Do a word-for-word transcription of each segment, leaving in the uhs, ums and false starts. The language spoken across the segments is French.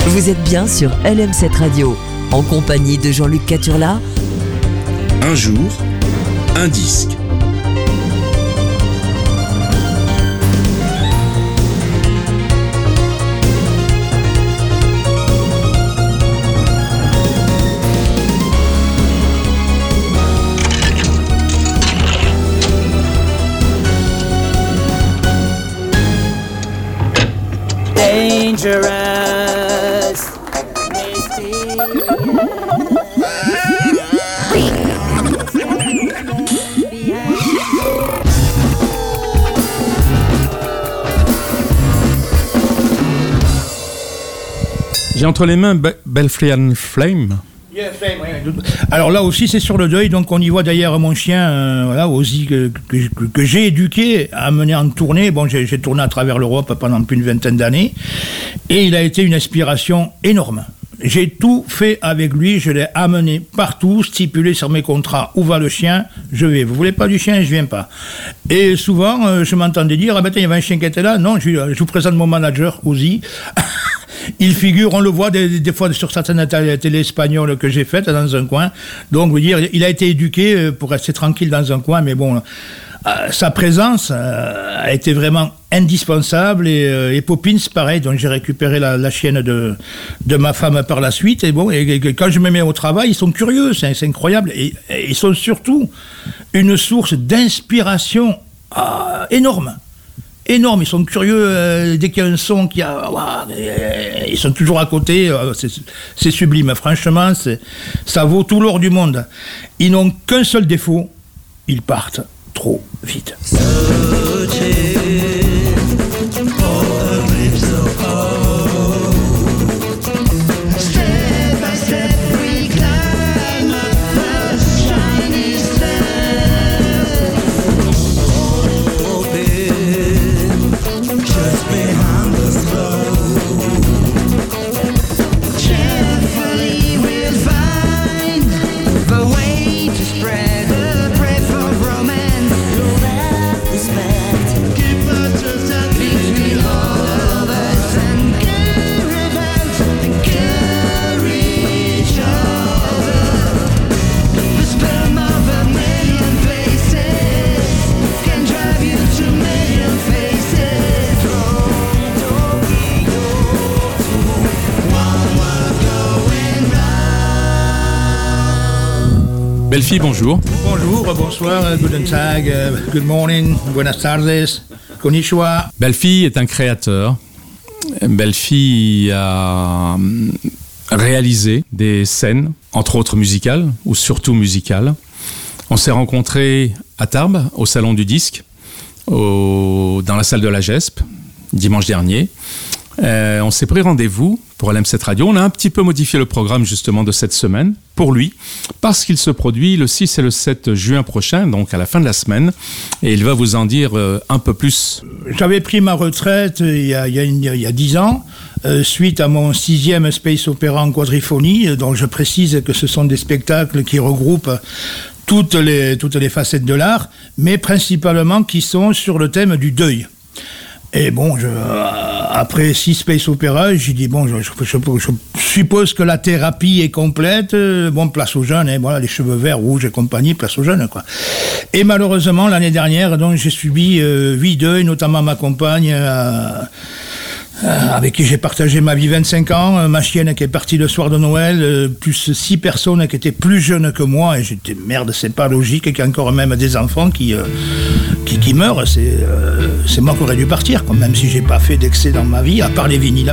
Vous êtes bien sur L M sept Radio, en compagnie de Jean-Luc Caturla. Un jour, un disque. Dangerous. J'ai entre les mains Be- Belfrian Flame. Yeah, Flame, ouais. Alors là aussi c'est sur le deuil, donc on y voit d'ailleurs mon chien, euh, voilà, Ozzy, que, que, que, que j'ai éduqué, amené en tournée. Bon, j'ai, j'ai tourné à travers l'Europe pendant plus d'une vingtaine d'années, et il a été une inspiration énorme. J'ai tout fait avec lui, je l'ai amené partout, stipulé sur mes contrats, où va le chien, je vais. Vous voulez pas du chien, je viens pas. Et souvent, euh, je m'entendais dire, ah ben il y avait un chien qui était là, non, je, je vous présente mon manager, Ozzy. Il figure, on le voit des, des fois sur certaines télé espagnoles que j'ai faites dans un coin. Donc, vous dire, il a été éduqué pour rester tranquille dans un coin, mais bon, euh, sa présence euh, a été vraiment indispensable. Et, euh, et Poppins, pareil, donc j'ai récupéré la, la chienne de, de ma femme par la suite. Et bon, et, et quand je me mets au travail, ils sont curieux, c'est, c'est incroyable. Et, et ils sont surtout une source d'inspiration euh, énorme. Énorme, ils sont curieux, euh, dès qu'il y a un son qui a, wow, euh, ils sont toujours à côté, euh, c'est, c'est sublime, franchement, c'est, ça vaut tout l'or du monde. Ils n'ont qu'un seul défaut, ils partent trop vite. Belfi, bonjour. Bonjour, bonsoir, guten Tag, good morning, buenas tardes, konnichiwa. Belfi est un créateur. Belfi a réalisé des scènes, entre autres musicales, ou surtout musicales. On s'est rencontrés à Tarbes, au Salon du Disque, au, dans la salle de la G E S P, dimanche dernier. Euh, on s'est pris rendez-vous pour L M sept Radio. On a un petit peu modifié le programme justement de cette semaine pour lui, parce qu'il se produit le six et le sept juin prochain, donc à la fin de la semaine, et il va vous en dire euh, un peu plus. J'avais pris ma retraite il y a, il y a, une, il y a dix ans, euh, suite à mon sixième Space Opera en quadriphonie, dont je précise que ce sont des spectacles qui regroupent toutes les, toutes les facettes de l'art, mais principalement qui sont sur le thème du deuil. Et bon, je, euh, après six Space Opera, j'ai dit, bon, je, je, je, je suppose que la thérapie est complète, euh, bon, place aux jeunes, hein, voilà, les cheveux verts, rouges et compagnie, place aux jeunes, quoi. Et malheureusement, l'année dernière, donc, j'ai subi euh, huit deuils, notamment ma compagne, euh, euh, avec qui j'ai partagé ma vie vingt-cinq ans, euh, ma chienne qui est partie le soir de Noël, euh, plus six personnes qui étaient plus jeunes que moi, et j'étais, merde, c'est pas logique qu'il y ait encore même des enfants qui... Euh, Qui, qui meurt, c'est, euh, c'est moi qui aurais dû partir, quoi, même si j'ai pas fait d'excès dans ma vie, à part les vinyles.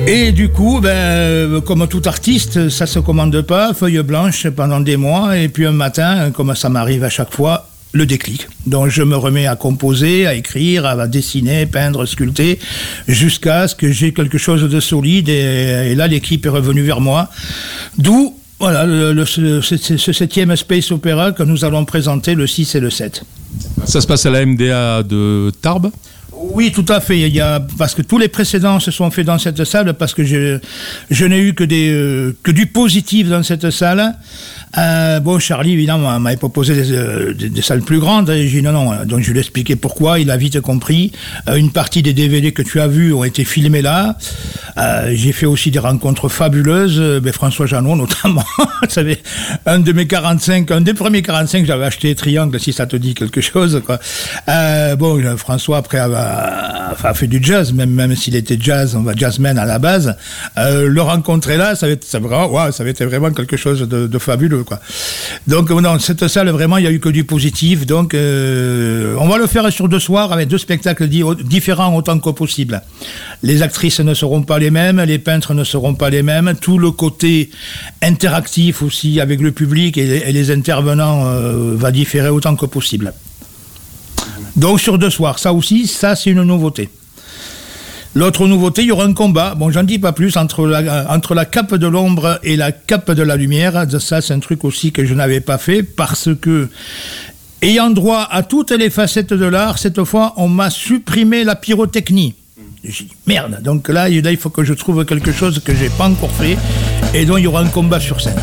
Et du coup, ben, comme tout artiste, ça se commande pas, feuille blanche pendant des mois, et puis un matin, comme ça m'arrive à chaque fois, le déclic. Donc je me remets à composer, à écrire, à dessiner, peindre, sculpter, jusqu'à ce que j'ai quelque chose de solide, et, et là l'équipe est revenue vers moi. D'où voilà, le, le, ce, ce septième Space Opera que nous allons présenter le six et le sept. Ça se passe à la M D A de Tarbes ? Oui, tout à fait. Il y a, parce que tous les précédents se sont faits dans cette salle, parce que je, je n'ai eu que, des, euh, que du positif dans cette salle. Euh, bon, Charlie, évidemment, m'avait proposé des, des, des salles plus grandes. Et j'ai dit non, non. Donc, je lui ai expliqué pourquoi. Il a vite compris. Euh, une partie des D V D que tu as vus ont été filmés là. Euh, j'ai fait aussi des rencontres fabuleuses. Ben, François Jeannot, notamment. Vous savez, un de mes quarante-cinq, un des premiers quarante-cinq, j'avais acheté Triangle, si ça te dit quelque chose, quoi. Euh, bon, François, après, a, a fait du jazz, même, même s'il était jazz, on va jazzman à la base. Euh, le rencontrer là, ça avait, ça, vraiment, wow, ça avait été vraiment quelque chose de, de fabuleux, quoi. Donc, non, cette salle, vraiment, il n'y a eu que du positif. Donc, euh, on va le faire sur deux soirs avec deux spectacles di- différents autant que possible. Les actrices ne seront pas les mêmes, les peintres ne seront pas les mêmes. Tout le côté interactif aussi avec le public et les, et les intervenants euh, va différer autant que possible. Donc, sur deux soirs, ça aussi, ça, c'est une nouveauté. L'autre nouveauté, il y aura un combat. Bon, j'en dis pas plus, entre la, entre la cape de l'ombre et la cape de la lumière. Ça, c'est un truc aussi que je n'avais pas fait parce que, ayant droit à toutes les facettes de l'art, cette fois, on m'a supprimé la pyrotechnie. J'ai dit, merde. Donc là, il faut que je trouve quelque chose que j'ai pas encore fait. Et donc, il y aura un combat sur scène.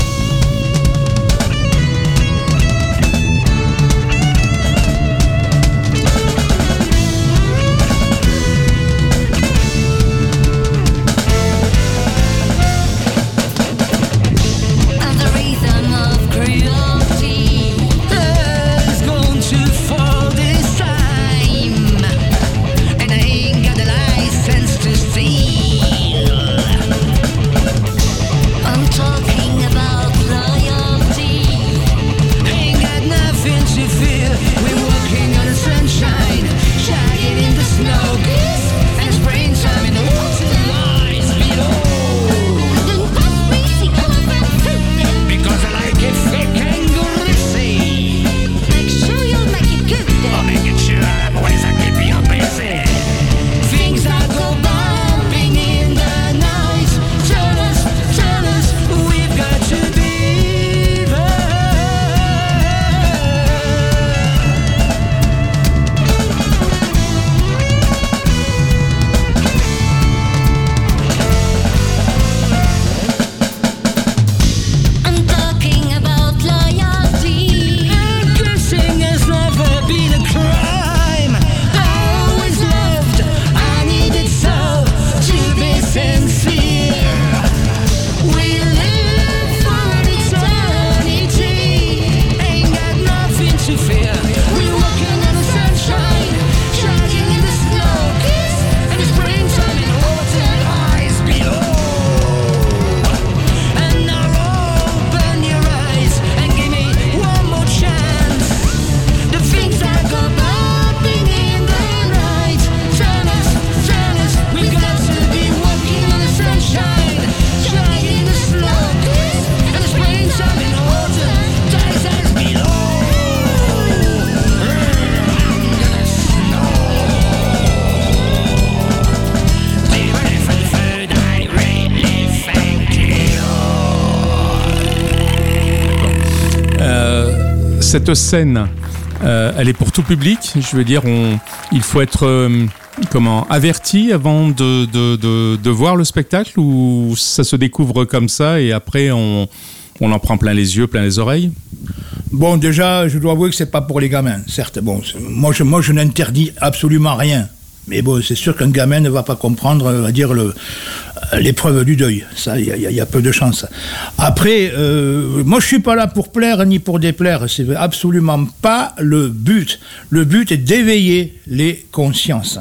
Cette scène, euh, elle est pour tout public. Je veux dire, on, il faut être euh, comment, averti avant de, de, de, de voir le spectacle, ou ça se découvre comme ça et après on, on en prend plein les yeux, plein les oreilles? Bon, déjà, je dois avouer que c'est pas pour les gamins, certes. Bon, moi, je, moi, je n'interdis absolument rien. Mais bon, c'est sûr qu'un gamin ne va pas comprendre, on va dire, le, l'épreuve du deuil. Ça, il y, y, y a peu de chance. Après, euh, moi, je suis pas là pour plaire ni pour déplaire. C'est absolument pas le but. Le but est d'éveiller les consciences.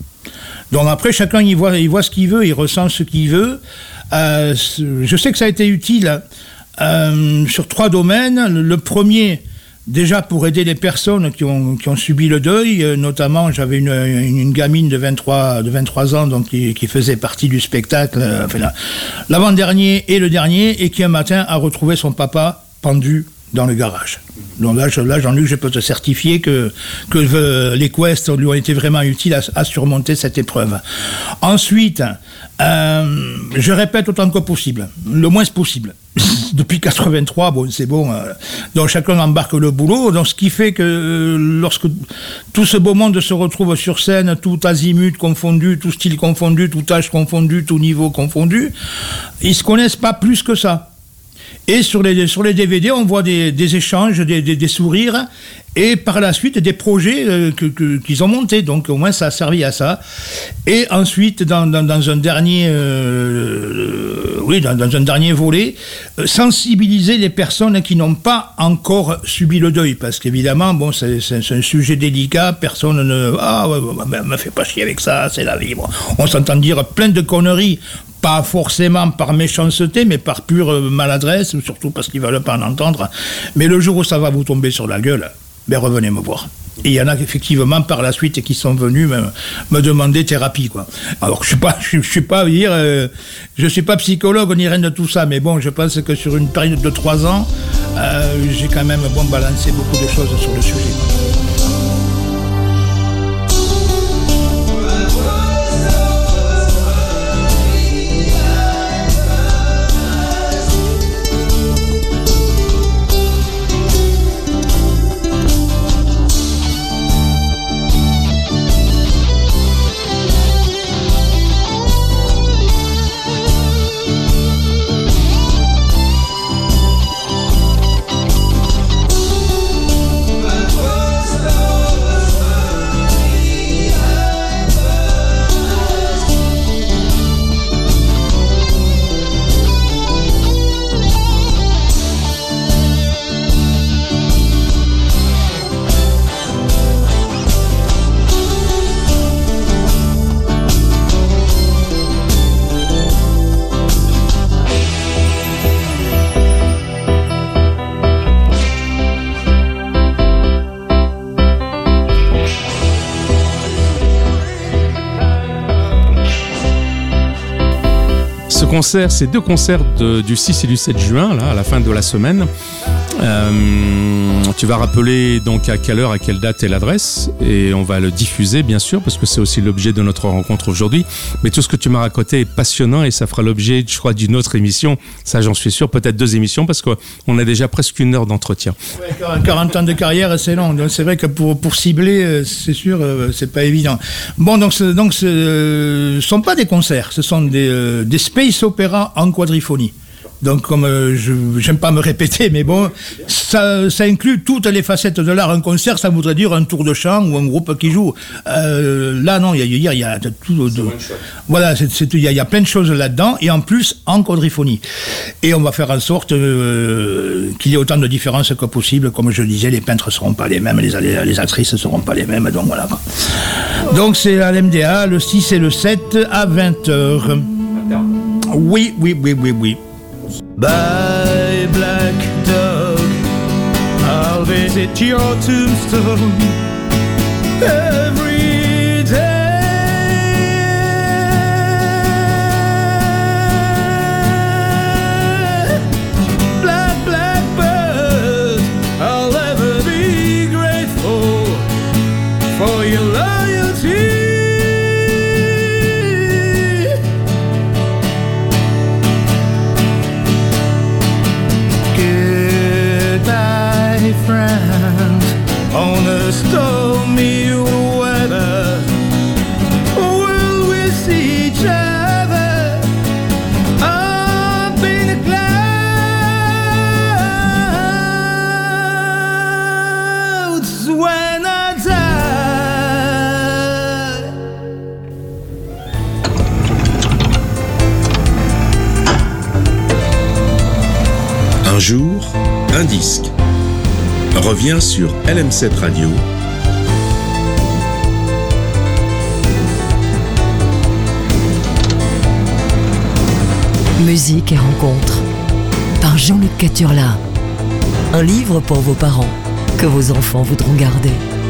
Donc après, chacun il voit, il voit ce qu'il veut, il ressent ce qu'il veut. Euh, je sais que ça a été utile euh, sur trois domaines. Le premier, Déjà pour aider les personnes qui ont, qui ont subi le deuil, euh, notamment j'avais une, une, une gamine de vingt-trois, de vingt-trois ans donc, qui, qui faisait partie du spectacle, euh, enfin, la, l'avant-dernier et le dernier, et qui un matin a retrouvé son papa pendu dans le garage. Donc là, je, là Jean-Luc, je peux te certifier que, que euh, les quests lui ont été vraiment utiles à, à surmonter cette épreuve. Ensuite, euh, je répète autant que possible, le moins possible. Depuis quatre-vingt-trois, bon, c'est bon. Euh, donc chacun embarque le boulot. Donc ce qui fait que euh, lorsque tout ce beau monde se retrouve sur scène, tout azimut confondu, tout style confondu, tout âge confondu, tout niveau confondu, ils se connaissent pas plus que ça. Et sur les, sur les D V D, on voit des, des échanges, des, des, des sourires, et par la suite, des projets euh, que, que, qu'ils ont montés. Donc, au moins, ça a servi à ça. Et ensuite, dans, dans, dans un dernier, euh, oui, dans, dans un dernier volet, euh, sensibiliser les personnes qui n'ont pas encore subi le deuil. Parce qu'évidemment, bon, c'est, c'est, c'est un sujet délicat. Personne ne, ah, ouais, ouais, me fait pas chier avec ça, c'est la vie. Bon. On s'entend dire plein de conneries. Pas forcément par méchanceté, mais par pure maladresse, surtout parce qu'ils ne veulent pas en entendre. Mais le jour où ça va vous tomber sur la gueule, ben revenez me voir. Et il y en a effectivement par la suite qui sont venus me, me demander thérapie, quoi. Alors je suis pas, je, je suis pas dire, euh, je suis pas psychologue ni rien de tout ça, mais bon, je pense que sur une période de trois ans, euh, j'ai quand même bon balancé beaucoup de choses sur le sujet. Concert, ces deux concerts de, du six et du sept juin, là, à la fin de la semaine. Euh, tu vas rappeler donc à quelle heure, à quelle date et l'adresse, et on va le diffuser bien sûr parce que c'est aussi l'objet de notre rencontre aujourd'hui. Mais tout ce que tu m'as raconté est passionnant et ça fera l'objet, je crois, d'une autre émission. Ça, j'en suis sûr, peut-être deux émissions parce qu'on a déjà presque une heure d'entretien. Ouais, quarante ans de carrière, c'est long. Donc c'est vrai que pour pour cibler, c'est sûr, c'est pas évident. Bon, donc ce, donc ce euh, sont pas des concerts, ce sont des euh, des space opéras en quadriphonie. Donc, comme euh, je j'aime pas me répéter, mais bon, ça, ça inclut toutes les facettes de l'art. Un concert, ça voudrait dire un tour de chant ou un groupe qui joue. Euh, là, non, il y a, il y a tout. De, voilà, c'est, c'est, il y a, il y a plein de choses là-dedans, et en plus en quadriphonie. Et on va faire en sorte euh, qu'il y ait autant de différences que possible. Comme je disais, les peintres seront pas les mêmes, les, les actrices seront pas les mêmes. Donc voilà. Donc c'est à l'M D A le six et le sept à vingt heures. Oui, oui, oui, oui, oui. Bye, black dog, I'll visit your tombstone every day. Black, black bird, I'll ever be grateful for your loyalty. Friends, on a stormy weather, will we see each other up in the clouds when I die? Un jour, un disque. Revient sur L M sept Radio. Musique et rencontres par Jean-Luc Caturla. Un livre pour vos parents. que vos enfants voudront garder.